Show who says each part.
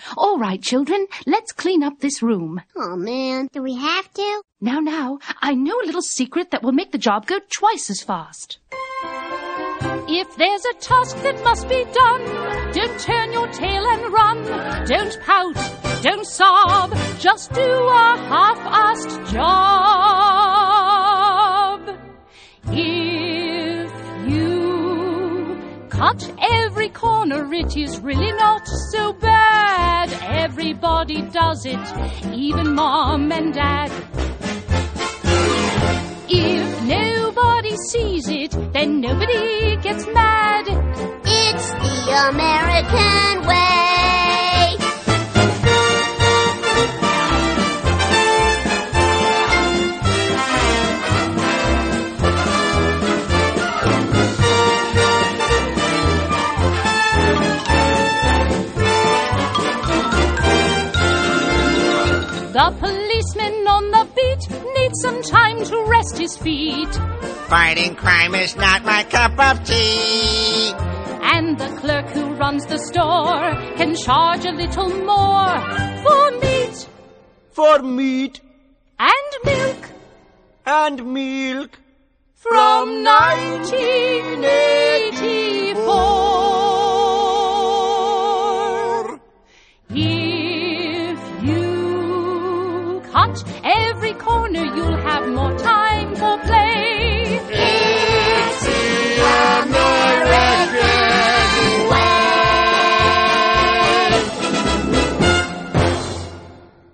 Speaker 1: All right, children, let's clean up this room.
Speaker 2: Oh, man, do we have to?
Speaker 1: Now, I know a little secret that will make the job go twice as fast. If there's a task that must be done, don't turn your tail and run. Don't pout, don't sob, just do a half-assed job. If you cut every corner, it is really not so bad. Everybody does it, even Mom and Dad. If nobody sees it, then nobody gets mad.
Speaker 2: It's the American way.
Speaker 1: The policeman on the beat needs some time to rest his feet.
Speaker 3: Fighting crime is not my cup of tea.
Speaker 1: And the clerk who runs the store can charge a little more for meat.
Speaker 3: For meat
Speaker 1: And milk.
Speaker 3: and milk
Speaker 1: From 1984. If you cut every corner, you'll have more time for play.